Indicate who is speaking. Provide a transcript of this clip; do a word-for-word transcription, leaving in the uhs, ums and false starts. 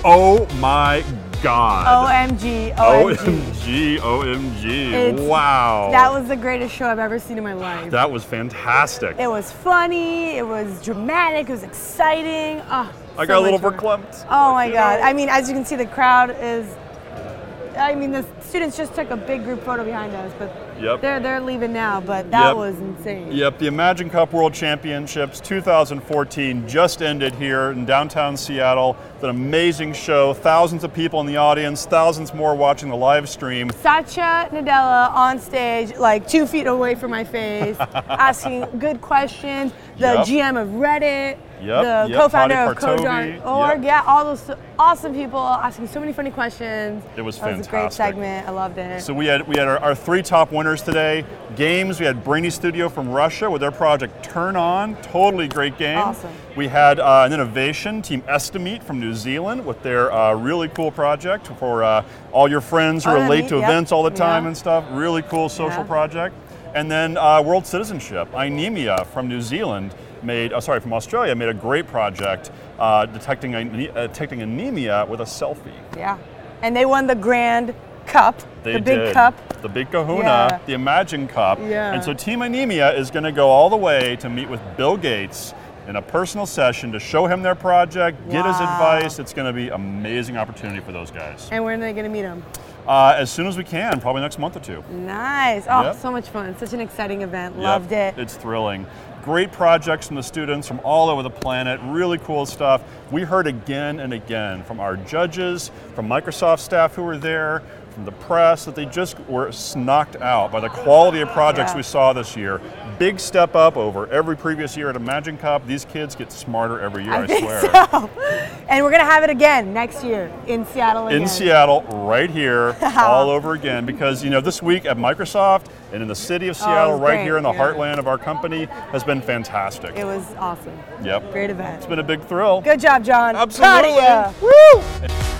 Speaker 1: Oh my God.
Speaker 2: O M G, O M G.
Speaker 1: O M G, O M G.
Speaker 2: It's-
Speaker 1: Wow.
Speaker 2: That was the greatest show I've ever seen in my life.
Speaker 1: That was fantastic.
Speaker 2: It was funny, it was dramatic, it was exciting. Oh,
Speaker 1: I
Speaker 2: so
Speaker 1: got a little
Speaker 2: much fun.
Speaker 1: verklempt.
Speaker 2: Oh my
Speaker 1: You
Speaker 2: God.
Speaker 1: know?
Speaker 2: I mean, as you can see, the crowd is, I mean, the students just took a big group photo behind us, but
Speaker 1: Yep.
Speaker 2: they're they're leaving now, but that
Speaker 1: Yep.
Speaker 2: was insane.
Speaker 1: Yep, the Imagine Cup World Championships two thousand fourteen just ended here in downtown Seattle. It's an amazing show. Thousands of people in the audience, thousands more watching the live stream.
Speaker 2: Satya Nadella on stage, like two feet away from my face, asking good questions. The
Speaker 1: Yep.
Speaker 2: G M of Reddit,
Speaker 1: Yep,
Speaker 2: the
Speaker 1: yep,
Speaker 2: co-founder
Speaker 1: Hadi
Speaker 2: of Code
Speaker 1: Partovi,
Speaker 2: dot org.
Speaker 1: yep.
Speaker 2: Yeah, all those awesome people asking so many funny questions.
Speaker 1: It was
Speaker 2: That was a great
Speaker 1: fantastic.
Speaker 2: segment. I loved it.
Speaker 1: So we had we had our, our three top winners today. Games, we had Brainy Studio from Russia with their project Turn On, totally great game.
Speaker 2: Awesome.
Speaker 1: We had uh, an innovation, Team Estimate from New Zealand with their uh, really cool project for uh, all your friends who
Speaker 2: Oh,
Speaker 1: are
Speaker 2: yeah,
Speaker 1: late
Speaker 2: neat,
Speaker 1: to
Speaker 2: yep.
Speaker 1: events all the time
Speaker 2: Yeah.
Speaker 1: and stuff. Really cool social
Speaker 2: Yeah.
Speaker 1: project. And then uh, World Citizenship, Inemia from New Zealand made, uh, sorry, from Australia, made a great project uh, detecting, ane- uh, detecting anemia with a selfie.
Speaker 2: Yeah. And they won the Grand Cup,
Speaker 1: They
Speaker 2: the big
Speaker 1: did.
Speaker 2: cup.
Speaker 1: The big kahuna,
Speaker 2: Yeah.
Speaker 1: the Imagine Cup.
Speaker 2: Yeah.
Speaker 1: And so Team Anemia is going to go all the way to meet with Bill Gates in a personal session to show him their project, get his
Speaker 2: Wow.
Speaker 1: advice. It's going to be an amazing opportunity for those guys.
Speaker 2: And when are they going to meet him?
Speaker 1: Uh, as soon as we can, probably next month or two.
Speaker 2: Nice. Oh,
Speaker 1: Yep.
Speaker 2: so much fun. Such an exciting event.
Speaker 1: Yep,
Speaker 2: Loved it.
Speaker 1: It's thrilling. Great projects from the students from all over the planet, really cool stuff. We heard again and again from our judges, from Microsoft staff who were there, from the press, that they just were knocked out by the quality of projects
Speaker 2: Yeah.
Speaker 1: we saw this year. Big step up over every previous year at Imagine Cup. These kids get smarter every year, I,
Speaker 2: I think
Speaker 1: swear.
Speaker 2: so. And we're going to have it again next year in Seattle again.
Speaker 1: In Seattle, right here, all over again, because you know this week at Microsoft and in the city of Seattle,
Speaker 2: was
Speaker 1: right
Speaker 2: great,
Speaker 1: here in the
Speaker 2: yeah.
Speaker 1: heartland of our company, has been fantastic.
Speaker 2: It was awesome.
Speaker 1: Yep.
Speaker 2: Great event.
Speaker 1: It's been a big thrill.
Speaker 2: Good job, John.
Speaker 1: Absolutely.
Speaker 2: Proud of ya. Woo!